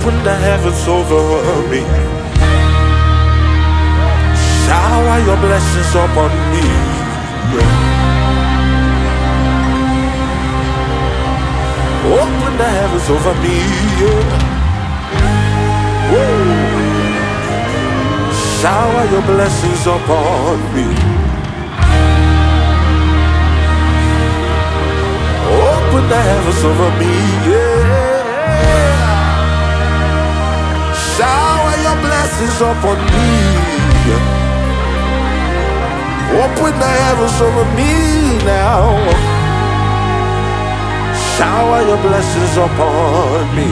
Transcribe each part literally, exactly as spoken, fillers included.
Open the heavens over me. Shower your blessings upon me. Open the heavens over me. Woo. Shower your blessings upon me. Open the heavens over me. Yeah. Shower your blessings upon me. Open the heavens over me now. Shower your blessings upon me.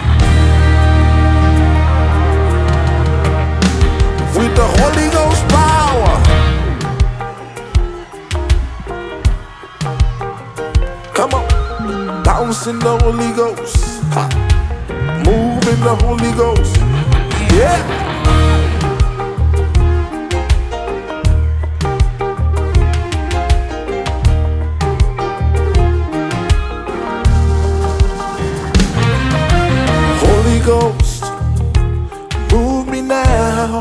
With the Holy Ghost power. Come on. Bounce in the Holy Ghost. Ha. Move in the Holy Ghost. Yeah. Ghost, move me now.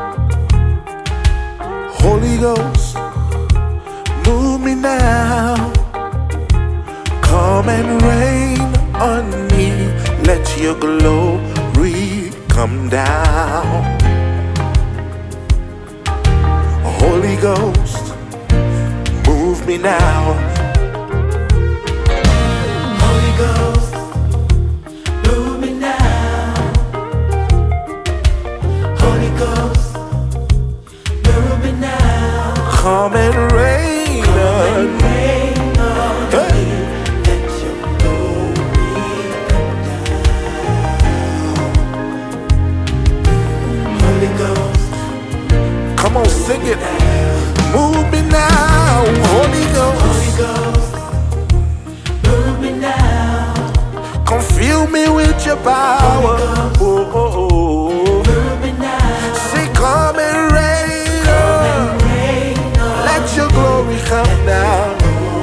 Holy Ghost, move me now. Come and reign on me. Let your glory come down. Holy Ghost, move me now. Holy Ghost, come and reign on me. Hey. Let your glory come down. Holy Ghost, come on, sing it. Move me now, Holy Ghost. Holy Ghost, move me now. Come fill me with your power. Oh, oh, oh. Move me now. Say, come and reign. Your glory come down.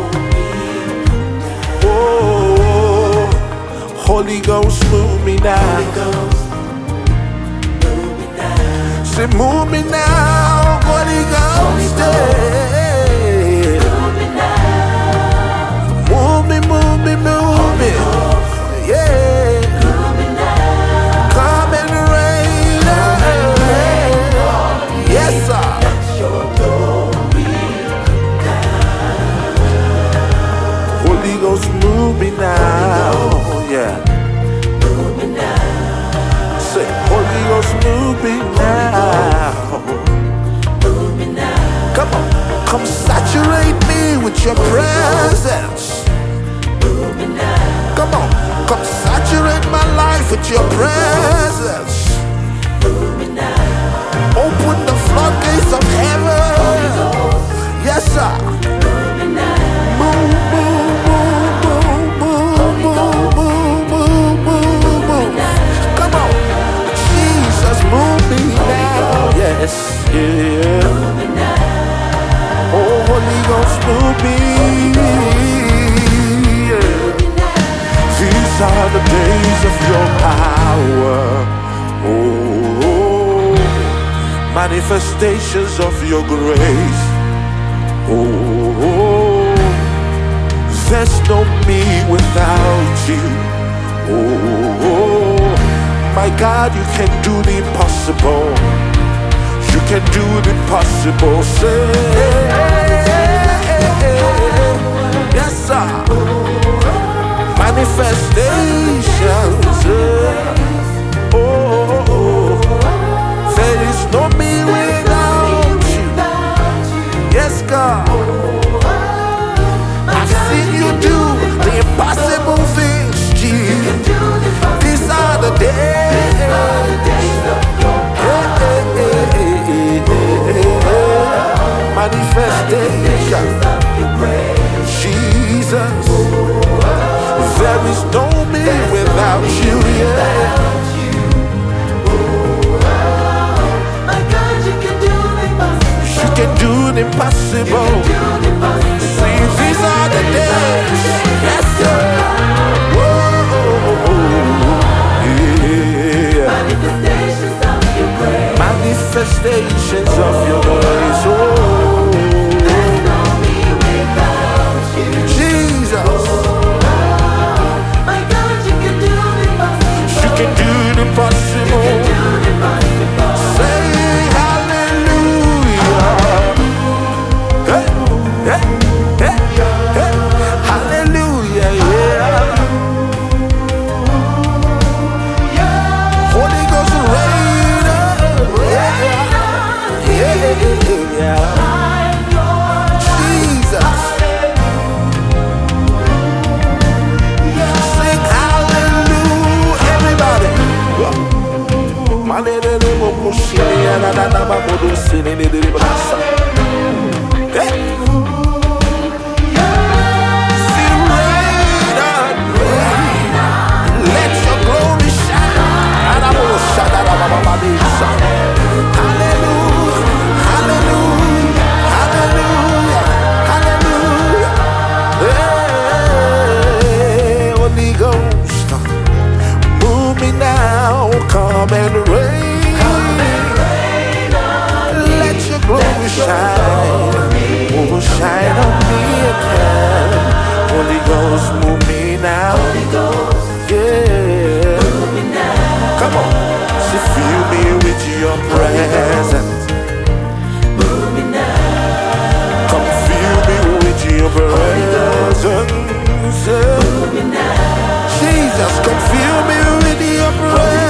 Oh, Holy Ghost, move me now. Say, move me now, Holy Ghost. Move me, move me, move me. Yeah. Come and reign. Yes, sir. Holy Ghost, move me now, yeah. Move me now. Say, Holy Ghost, move me now. Move me now. Come on, come saturate me with your presence. Move me now. Come on, come saturate my life with your presence. Move me now. Open the floodgates of heaven. Yes, sir. Move me now. Move, move. Yes, yeah. Oh, Holy Ghost, move me. Yeah. These are the days of your power. Oh, manifestations of your grace. Oh, there's no me without you. Oh, my God, you can do the impossible. You can do the impossible. Say, yes, sir. Manifestations. Oh, there is no me without you. Yes, God. I've seen you do the impossible things, Jesus. These are the days. Manifestation, Jesus. There is no me without you, yeah. You can do the impossible. See, these are the days. Yes, sir. Whoa, yeah. Come and rain, come and rain on me. Let your glory Let shine, your oh, shine on me again. Holy Ghost, move me now. Holy Ghost, yeah, move me now. Come on, so fill me with your presence. Move me now. Come fill me with your presence. Move me now. Jesus, come fill me with your presence.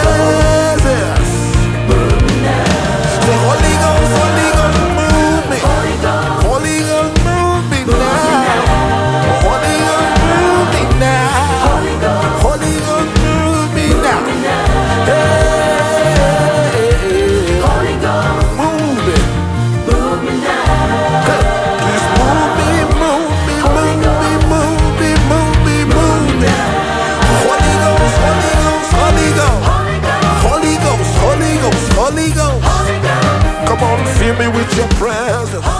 Holy Ghost, come on, fill me with your presence.